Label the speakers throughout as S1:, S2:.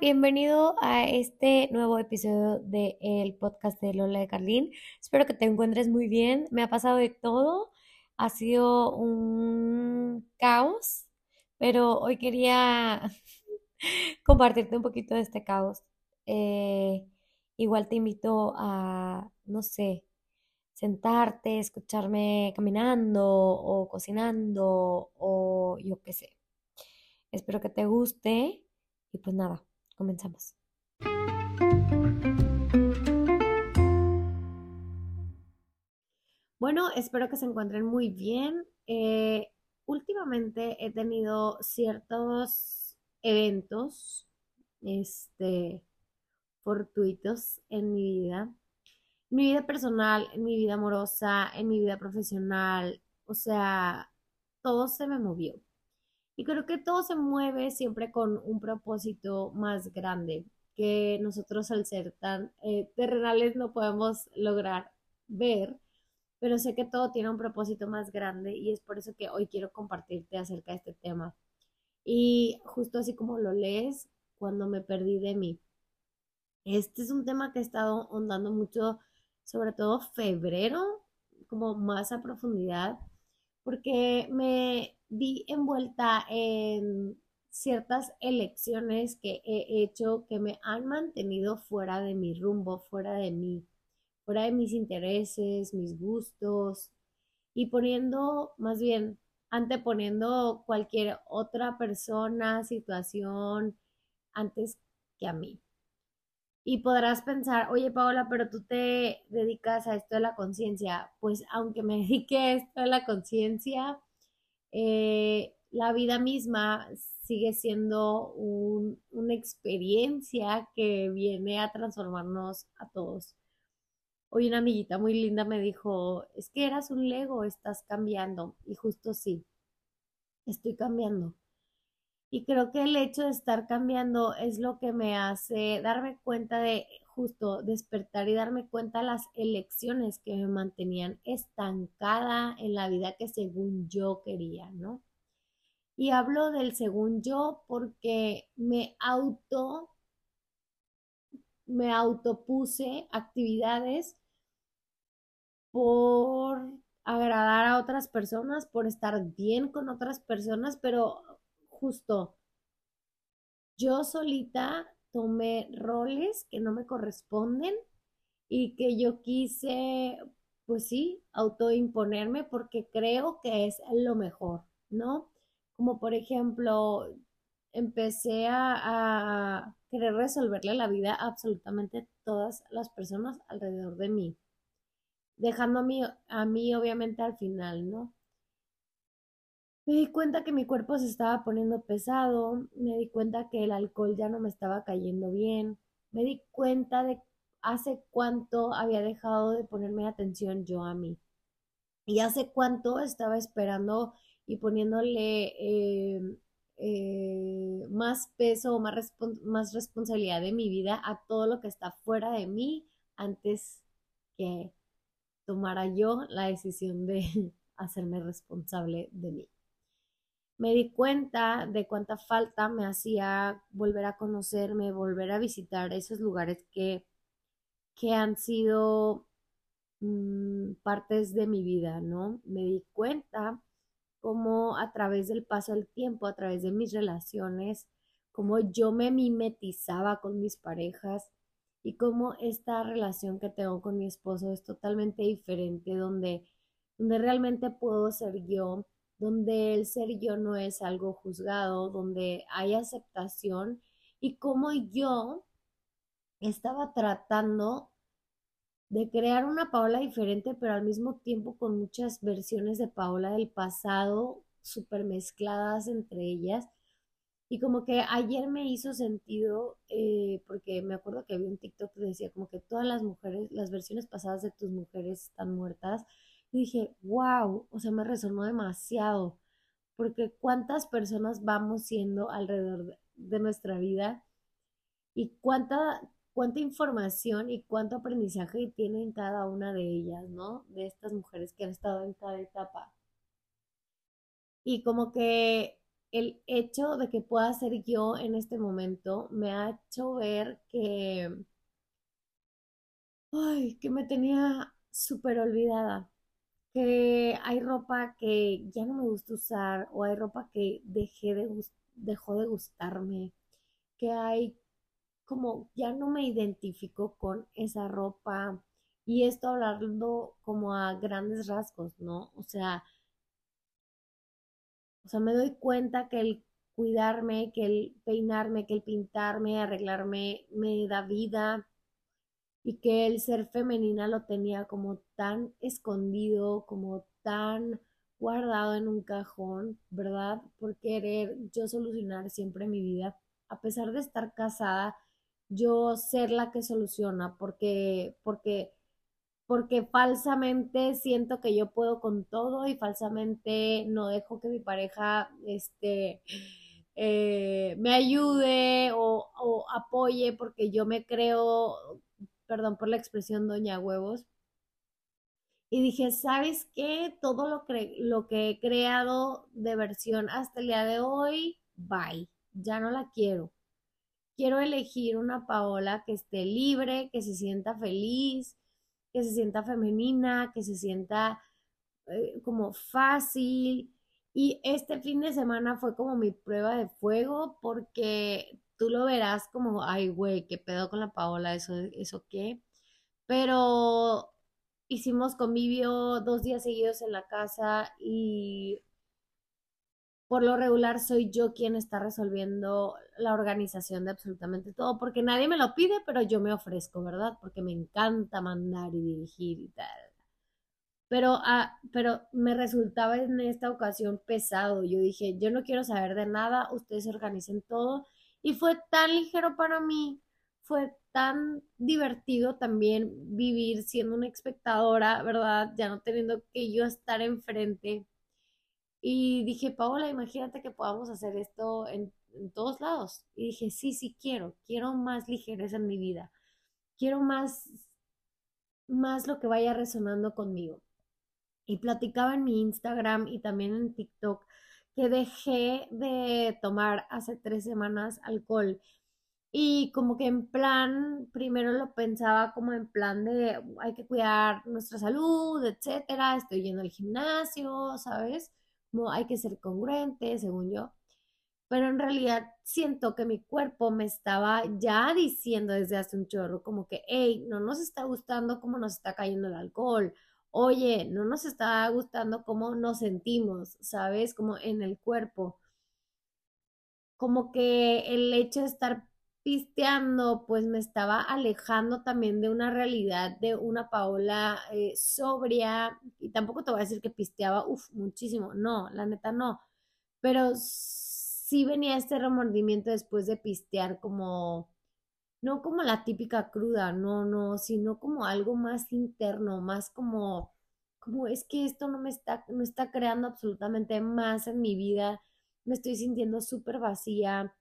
S1: Bienvenido a este nuevo episodio del podcast de Lola de Carlín. Espero que te encuentres muy bien. Me ha pasado de todo. Ha sido un caos, pero hoy quería compartirte un poquito de este caos. Eh, Igual te invito a, no sé, sentarte, escucharme caminando o cocinando o yo qué sé. Espero que te guste y pues nada, comenzamos. Bueno, espero que se encuentren muy bien. Últimamente he tenido ciertos eventos, este, fortuitos en mi vida personal, en mi vida amorosa, en mi vida profesional. O sea, todo se me movió. Y creo que todo se mueve siempre con un propósito más grande que nosotros al ser tan terrenales no podemos lograr ver, pero sé que todo tiene un propósito más grande y es por eso que hoy quiero compartirte acerca de este tema. Y justo así como lo lees, cuando me perdí de mí. Este es un tema que he estado ahondando mucho, sobre todo febrero, como más a profundidad, porque me vi envuelta en ciertas elecciones que he hecho que me han mantenido fuera de mi rumbo, fuera de mis intereses, mis gustos y poniendo, más bien, anteponiendo cualquier otra persona, situación antes que a mí. Y podrás pensar, oye Paola, pero tú te dedicas a esto de la conciencia. Pues aunque me dedique a esto de la conciencia, la vida misma sigue siendo una experiencia que viene a transformarnos a todos. Hoy una amiguita muy linda me dijo, es que eras un Lego, estás cambiando. Y justo sí, estoy cambiando. Y creo que el hecho de estar cambiando es lo que me hace darme cuenta de justo despertar y darme cuenta de las elecciones que me mantenían estancada en la vida que según yo quería, ¿no? Y hablo del según yo porque me autopuse actividades por agradar a otras personas, por estar bien con otras personas, pero justo yo solita tomé roles que no me corresponden y que yo quise, pues sí, autoimponerme porque creo que es lo mejor, ¿no? Como por ejemplo, empecé a querer resolverle la vida a absolutamente todas las personas alrededor de mí, dejando a mí obviamente al final, ¿no? Me di cuenta que mi cuerpo se estaba poniendo pesado, me di cuenta que el alcohol ya no me estaba cayendo bien, me di cuenta de hace cuánto había dejado de ponerme atención yo a mí y hace cuánto estaba esperando y poniéndole más peso, más responsabilidad de mi vida a todo lo que está fuera de mí antes que tomara yo la decisión de hacerme responsable de mí. Me di cuenta de cuánta falta me hacía volver a conocerme, volver a visitar esos lugares que han sido partes de mi vida, ¿no? Me di cuenta cómo a través del paso del tiempo, a través de mis relaciones, cómo yo me mimetizaba con mis parejas y cómo esta relación que tengo con mi esposo es totalmente diferente, donde realmente puedo ser yo, donde el ser yo no es algo juzgado, donde hay aceptación y cómo yo estaba tratando de crear una Paola diferente, pero al mismo tiempo con muchas versiones de Paola del pasado súper mezcladas entre ellas. Y como que ayer me hizo sentido, porque me acuerdo que había un TikTok que decía como que todas las mujeres, las versiones pasadas de tus mujeres están muertas. Y dije, wow, o sea, me resonó demasiado, porque cuántas personas vamos siendo alrededor de nuestra vida y cuánta información y cuánto aprendizaje tienen cada una de ellas, ¿no? De estas mujeres que han estado en cada etapa. Y como que el hecho de que pueda ser yo en este momento me ha hecho ver que me tenía súper olvidada, que hay ropa que ya no me gusta usar o hay ropa que dejó de gustarme, que hay como ya no me identifico con esa ropa y esto hablando como a grandes rasgos, ¿no? O sea, me doy cuenta que el cuidarme, que el peinarme, que el pintarme, arreglarme me da vida y que el ser femenina lo tenía como tan escondido, como tan guardado en un cajón, ¿verdad? Por querer yo solucionar siempre mi vida, a pesar de estar casada, yo ser la que soluciona, porque falsamente siento que yo puedo con todo y falsamente no dejo que mi pareja me ayude o apoye porque yo me creo, perdón por la expresión, doña huevos. Y dije, ¿sabes qué? Todo lo que he creado de versión hasta el día de hoy, bye, ya no la quiero. Quiero elegir una Paola que esté libre, que se sienta feliz, que se sienta femenina, que se sienta como fácil. Y este fin de semana fue como mi prueba de fuego porque tú lo verás como, ay, güey, qué pedo con la Paola, eso qué. Pero hicimos convivio 2 días seguidos en la casa y por lo regular soy yo quien está resolviendo la organización de absolutamente todo, porque nadie me lo pide, pero yo me ofrezco, ¿verdad? Porque me encanta mandar y dirigir y tal. Pero me resultaba en esta ocasión pesado. Yo dije, yo no quiero saber de nada, ustedes organicen todo. Y fue tan ligero para mí, fue tan divertido también vivir siendo una espectadora, ¿verdad? Ya no teniendo que yo estar enfrente. Y dije, Paola, imagínate que podamos hacer esto en todos lados. Y dije, sí, sí quiero más ligereza en mi vida, quiero más lo que vaya resonando conmigo. Y platicaba en mi Instagram y también en TikTok que dejé de tomar hace 3 semanas alcohol. Y como que en plan, primero lo pensaba como en plan de hay que cuidar nuestra salud, etcétera. Estoy yendo al gimnasio, ¿sabes? Como hay que ser congruente, según yo. Pero en realidad siento que mi cuerpo me estaba ya diciendo desde hace un chorro, como que, hey, no nos está gustando cómo nos está cayendo el alcohol. Oye, no nos está gustando cómo nos sentimos, ¿sabes? Como en el cuerpo, como que el hecho de estar pisteando, pues me estaba alejando también de una realidad de una Paola sobria, y tampoco te voy a decir que pisteaba, uff, muchísimo, no, la neta no, pero sí venía este remordimiento después de pistear como, no como la típica cruda, no, no, sino como algo más interno, más como es que esto no está creando absolutamente más en mi vida, me estoy sintiendo súper vacía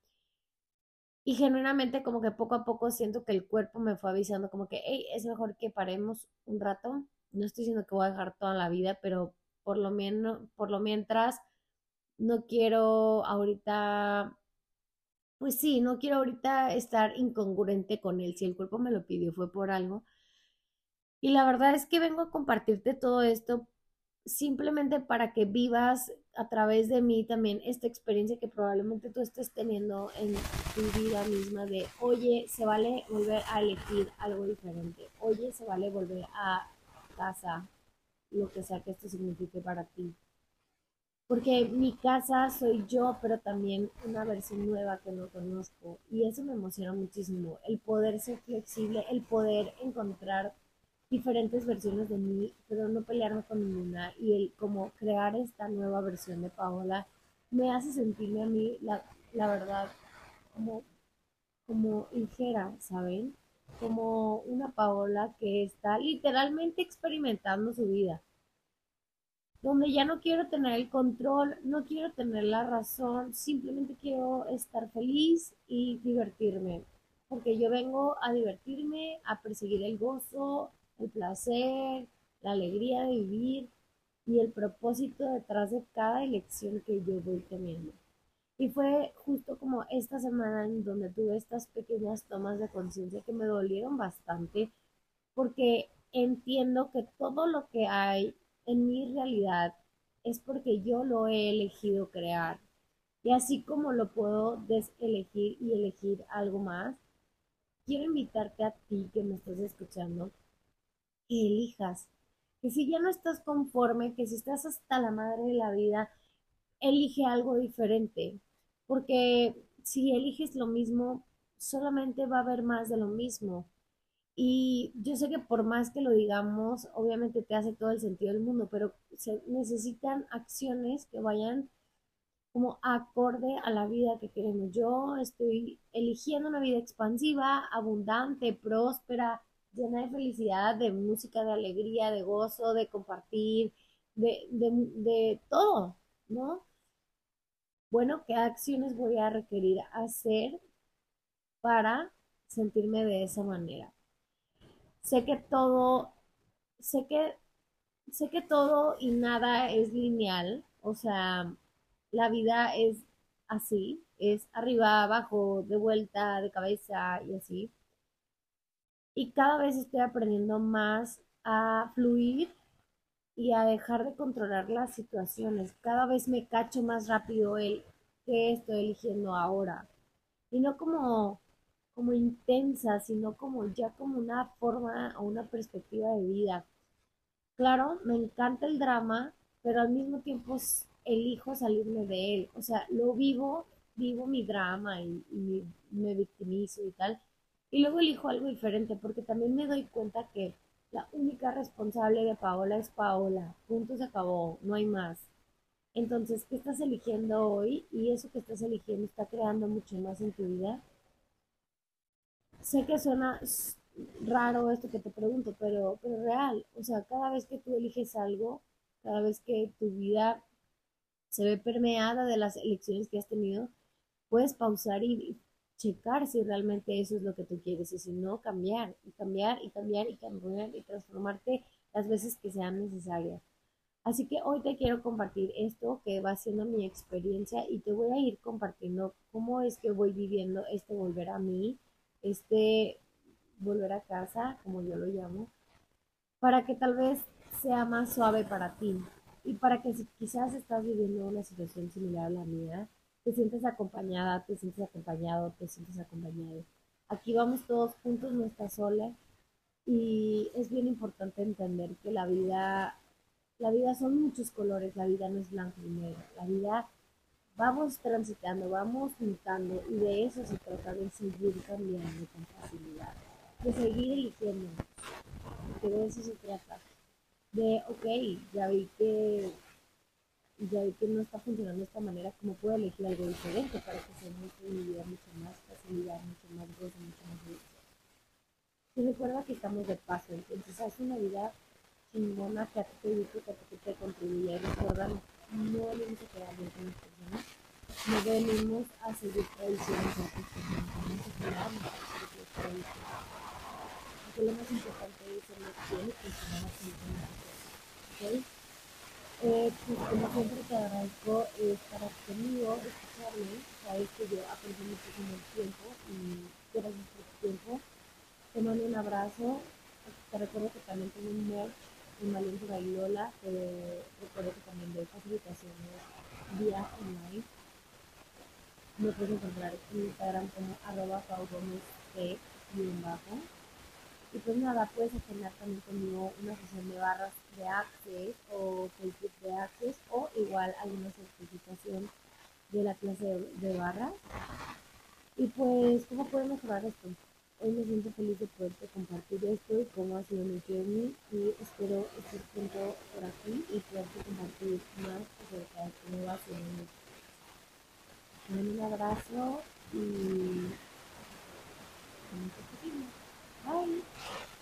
S1: y genuinamente como que poco a poco siento que el cuerpo me fue avisando como que, hey, es mejor que paremos un rato, no estoy diciendo que voy a dejar toda la vida, pero por lo mientras no quiero ahorita, pues sí, no quiero ahorita estar incongruente con él. Si el cuerpo me lo pidió fue por algo. Y la verdad es que vengo a compartirte todo esto simplemente para que vivas a través de mí también esta experiencia que probablemente tú estés teniendo en tu vida misma de, oye, se vale volver a elegir algo diferente. Oye, se vale volver a casa, lo que sea que esto signifique para ti. Porque mi casa soy yo, pero también una versión nueva que no conozco. Y eso me emociona muchísimo. El poder ser flexible, el poder encontrar diferentes versiones de mí, pero no pelearme con ninguna. Y el como crear esta nueva versión de Paola me hace sentirme a mí, la verdad, como, como ligera, ¿saben? Como una Paola que está literalmente experimentando su vida donde ya no quiero tener el control, no quiero tener la razón, simplemente quiero estar feliz y divertirme, porque yo vengo a divertirme, a perseguir el gozo, el placer, la alegría de vivir y el propósito detrás de cada elección que yo voy teniendo. Y fue justo como esta semana en donde tuve estas pequeñas tomas de conciencia que me dolieron bastante, porque entiendo que todo lo que hay en mi realidad es porque yo lo he elegido crear. Y así como lo puedo deselegir y elegir algo más, quiero invitarte a ti que me estás escuchando, que elijas, que si ya no estás conforme, que si estás hasta la madre de la vida, elige algo diferente, porque si eliges lo mismo, solamente va a haber más de lo mismo. Y yo sé que por más que lo digamos, obviamente te hace todo el sentido del mundo, pero se necesitan acciones que vayan como acorde a la vida que queremos. Yo estoy eligiendo una vida expansiva, abundante, próspera, llena de felicidad, de música, de alegría, de gozo, de compartir, de todo, ¿no? Bueno, ¿qué acciones voy a requerir hacer para sentirme de esa manera? Sé que todo, sé que, sé que todo y nada es lineal, o sea, la vida es así, es arriba, abajo, de vuelta, de cabeza y así. Y cada vez estoy aprendiendo más a fluir y a dejar de controlar las situaciones. Cada vez me cacho más rápido el que estoy eligiendo ahora. Y no como intensa, sino como ya como una forma o una perspectiva de vida. Claro, me encanta el drama, pero al mismo tiempo elijo salirme de él. O sea, vivo mi drama y me victimizo y tal. Y luego elijo algo diferente, porque también me doy cuenta que la única responsable de Paola es Paola. Punto, se acabó, no hay más. Entonces, ¿qué estás eligiendo hoy? Y eso que estás eligiendo está creando mucho más en tu vida. Sé que suena raro esto que te pregunto, pero real. O sea, cada vez que tú eliges algo, cada vez que tu vida se ve permeada de las elecciones que has tenido, puedes pausar y checar si realmente eso es lo que tú quieres y si no, cambiar y cambiar y cambiar y cambiar y transformarte las veces que sean necesarias. Así que hoy te quiero compartir esto que va siendo mi experiencia y te voy a ir compartiendo cómo es que voy viviendo este volver a mí, este volver a casa, como yo lo llamo, para que tal vez sea más suave para ti y para que si quizás estás viviendo una situación similar a la mía, te sientes acompañada, te sientes acompañado, te sientes acompañado. Aquí vamos todos juntos, no estás sola y es bien importante entender que la vida son muchos colores, la vida no es blanco y negro, la vida vamos transitando, vamos mutando y de eso se trata, de seguir cambiando con facilidad, de seguir eligiendo, porque de eso se trata, de, ok, ya vi que, ya vi que no está funcionando de esta manera, ¿cómo puedo elegir algo diferente para que sea mi vida mucho más facilidad, mucho más gozo, mucho más dulce? Y recuerda que estamos de paso, entonces haz una vida chingona que a ti te guste, que a ti te contribuya y recuerda, no venimos a quedar bien con las personas, no venimos a seguir tradiciones de otras personas, venimos a crear nuestras propias tradiciones. Porque lo más importante es ser fiel y funcionar así con nosotros. ¿Ok? Pues como siempre te agradezco estar aquí conmigo, escucharme. Sabes que yo aprecio muchísimo el tiempo y gracias por tu tiempo. Te mando un abrazo. Te recuerdo que también tengo un merch en Valencia Bailola. Te recuerdo que también doy facilitaciones vía online. Me puedes encontrar en Instagram como @paugomez_bajo. Y pues nada, puedes agendar también conmigo una sesión de barras de Access o Facebook de Access o igual alguna certificación de la clase de barras. Y pues, ¿cómo puedo mejorar esto? Hoy me siento feliz de poderte compartir esto y cómo ha sido mi journey y espero estar pronto por aquí y poderte compartir más acerca de cómo va siendo mi. Un abrazo y nos vemos. Bye.